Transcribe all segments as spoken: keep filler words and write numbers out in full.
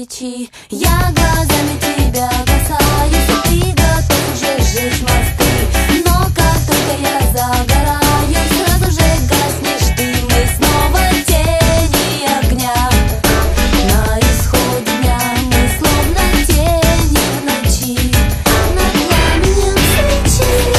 свечи. Я глазами тебя касаюсь, и ты готов уже сжечь мосты. Но как только я загораю, сразу же гаснешь ты. Мы снова тени огня. На исходе дня мы словно тени в ночи, над пламенем свечи.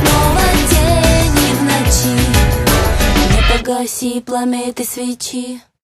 Гаси пламя этой свечи.